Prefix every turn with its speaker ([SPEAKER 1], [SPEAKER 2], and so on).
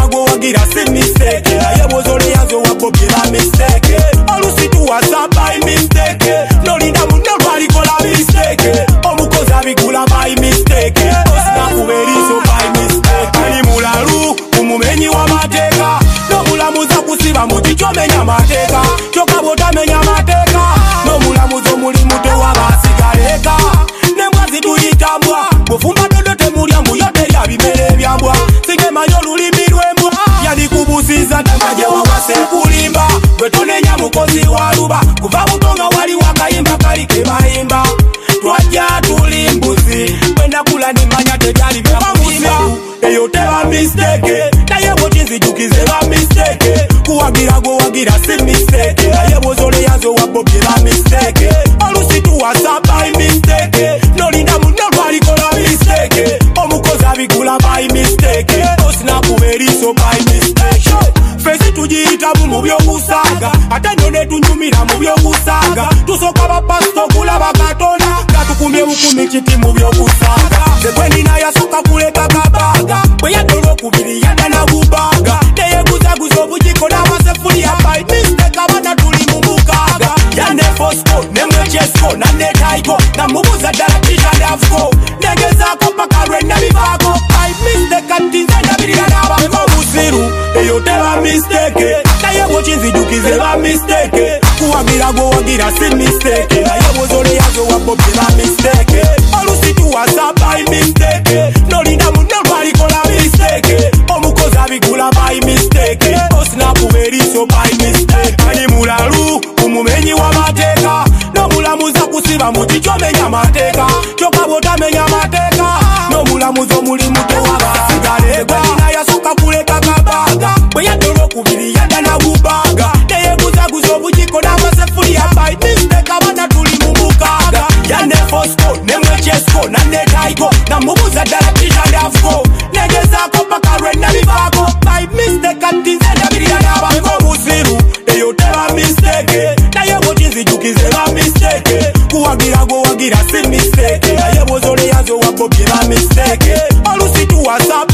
[SPEAKER 1] go wagira si mistake. Naye bwozole yanzo wabobira mistake. Olusitu wasa by mistake. Nolinda munno lwalikola mistake. Omukozi abigula by mistake. Osina kuberizo by mistake. Ali mulalu umumenyi w'amateeka. N'omulamuza kusiba mu kikyomenya amateeka. Kyokka bw'otamenya amateeka n'omulamuzi omulimu tewabasigaleka. N'embwa zituyitambwa bw'ofumba dodo temulya mbuyo terya bimere ebyambwa. Sigemanyi olulimi lw'embwa yalikubuusiza tamaje wawase kulimba. Gwe tonenya mukozi wa luba kuva butonga wali wakayimba kali ke bayimba. Twajja tuli mbuzi bwenakula nimanya tebyali byakulimba. Eyo teba mistake naye bwokinzijukize ba mistake. Kuwagira gwo wagira si mistake. Naye bwozole yanzo wabobira mistake. Olusitu wasa by mistake. Nolinda munno lwalikola mistake. Omukozi abigula by mistake. Osina kuberiso by mistake. Fesi tugiyita mu by'okusaga ate nno ne tunyumira mu by'okusaga. Tusooka bapasto kulaba Katonda katukumye bukumi kiti mu by'okusaga. Sekwenina yasooka kuleka kabaga bwe yadola okubiri yadda nagubaga. Neyeguzaguza obugiko n'amasefuliya by mistake. Abaana tuli mu mukaaga yane Fosco ne Mwechesko nanne Taiko namubuuza ddala kishandafuko. Negezaako paka lwe nabivaako by mistake. Kati nze ndabirira n'abava busiru eyo teba mistake. Naye bwokinzijukize ba mistake. Kuwagira gwo wagira si mistake. Naye bwozole yanzo wabobira mistake. Olusitu wasa by mistake. Nolinda munno lwalikola mistake. Omukozi abigula by mistake. Osina kuberiso by mistake. Ali mulalu umumenyi w'amateeka. N'omulamuza kusiba mu kikyomenya amateeka. Kyokka bw'otamenya amateeka n'omulamuzi omulimu tewabasigaleka. Nina yasooka kuleka kabaga bwe yadola okubiri yadda nagubaga. Neyeguzaguza obugiko n'amasefuliya by mistake. Abaana tuli mu mukaaga yane Fosco ne Mwechesko nanne Taiko namubuuza ddala kishandafuko. Negezaako paka lwe nabivaako by mistake. Kati nze ndabirira n'abava busiru eyo teba mistake. Naye bwokinzijukize ba mistake. Kuwagira gwo wagira si mistake. Naye bwozole yanzo wabobira mistake. Olusitu wasa